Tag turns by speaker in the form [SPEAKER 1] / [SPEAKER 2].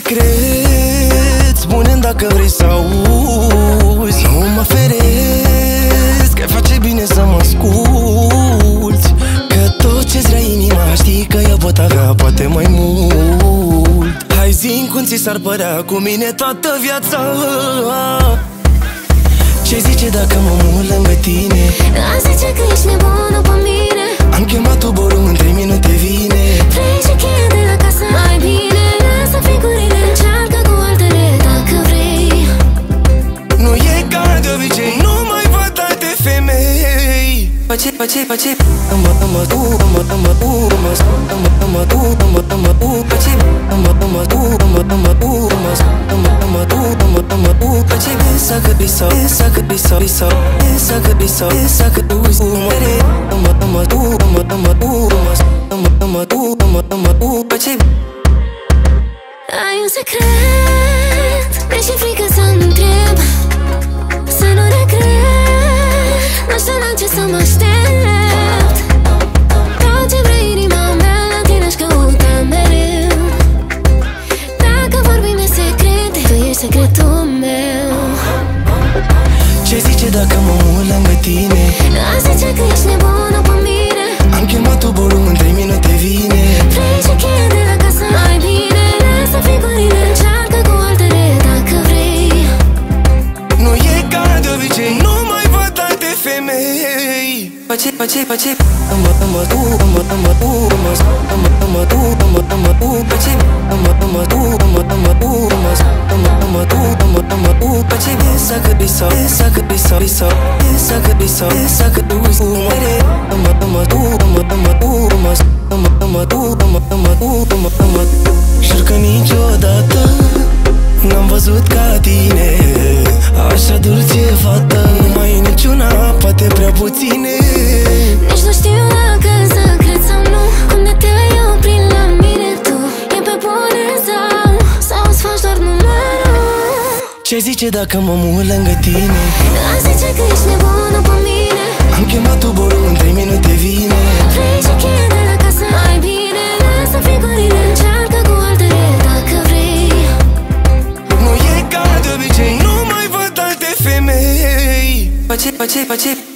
[SPEAKER 1] secret, spune-mi dacă vrei să auzi. Nu mă feresc, că face bine să mă asculți, că tot ce-ți vrea inima știi că eu pot avea poate mai mult. Hai zi-mi cum ți s-ar părea cu mine toată viața. Ce zice dacă mă mut lângă tine?
[SPEAKER 2] Azi zice că ești nebună pe mine.
[SPEAKER 1] Am chemat tuborul, în 3 minute vine.
[SPEAKER 2] Vrei și cheia de la casă? Mai bine lasă figurile, încearcă cu altele dacă vrei.
[SPEAKER 1] Nu e ca de obicei, nu mai văd alte femei. Pace
[SPEAKER 2] Ai un secret, mi-e frică să-mi întreb, să nu regret, nu știu la ce să mă aștept. Tot ce vrea inima mea la tine-aș căuta mereu. Dacă vorbim de secrete, tu ești secretul meu.
[SPEAKER 1] Ce zice dacă mă mut lângă tine?
[SPEAKER 2] Azi zice că ești nebună pe mine.
[SPEAKER 1] Am chemat tuborul, în 3 minute vine.
[SPEAKER 2] Vrei și cheia de la casă? Mai bine lasă figurile, încearcă cu altele dacă vrei.
[SPEAKER 1] Nu e ca de obicei, nu mai văd alte femei. Pace jur că niciodată n-am văzut ca tine așa dulce fată. Nu mai e niciuna, poate prea puține.
[SPEAKER 2] Nici nu știu dacă să cred sau nu, cum de te-ai oprit la mine tu. E pe bune sau îți faci doar numărul?
[SPEAKER 1] Ce zice dacă mă mut lângă tine?
[SPEAKER 2] Azi zice că ești nebună pe mine.
[SPEAKER 1] Am chemat tuborul, în 3 minute vine.
[SPEAKER 2] Vrei și cheia de la casă? Mai bine lasă figurile, încearcă cu altele dacă vrei.
[SPEAKER 1] Nu e ca de obicei, nu mai văd alte femei. Pace